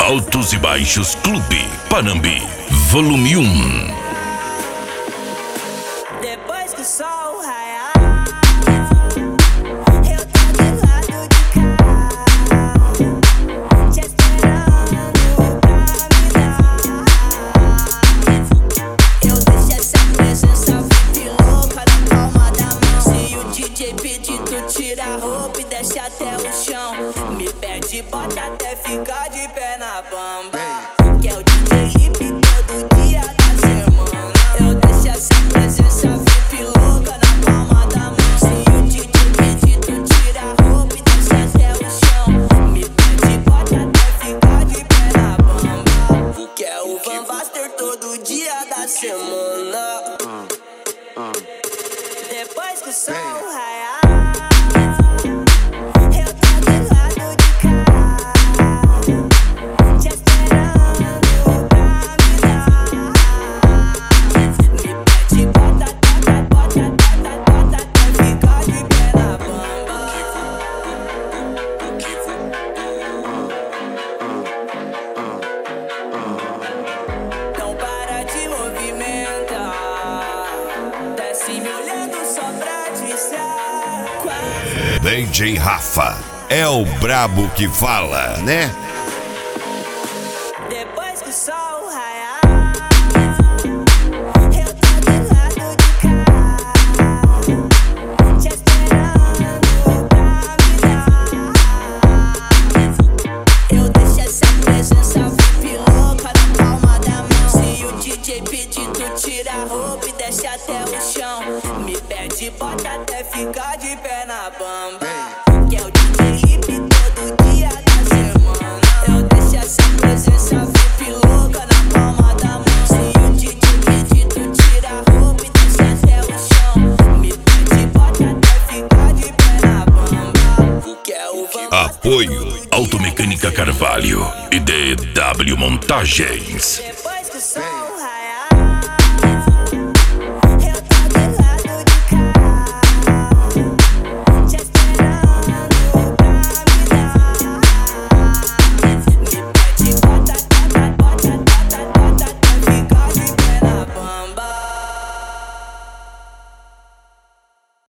Altos e Baixos Clube Panambi, volume 1. Depois que o sol raiar, eu tô do lado de cá, te esperando pra me dar. Eu deixo essa presença VIP louca na palma da mão. Se o DJ pedir, tu tira a roupa e desce até o chão. Me pede, bota até ficar de pé na bamba. Que é o DJ hip todo dia da semana. Eu deixo essa presença VIP louca na palma da mão. Se o DJ pedir, tu tira a roupa e desce até o chão. Me pede, bota até ficar de pé na bamba. Que é o Van Baster todo dia da semana. Depois que o sol raiar, eu tô do lado de cá, te esperando pra me dar. Me pede, bota até ficar de pé na bamba. Não para de movimentar, desce me olhando só pra dizer quase. DJ Rafa é o brabo que fala, né? Depois que o sol raiar, eu tô do lado de cá, te esperando pra me dar. Eu deixo essa presença VIP louca na palma da mão. Se o DJ pedir, tu tira a roupa e desce até o chão. Me pede, bota até ficar de pé na bamba. Que é o DJ hip todo dia da semana. Eu deixo essa presença VIP louca na palma da mão. Se o DJ pedir, tu tira a roupa e desce até o chão. Me pede, bota até ficar de pé na bamba. Que é o Van Baster Apoio Automecânica Carvalho e DW Montagens.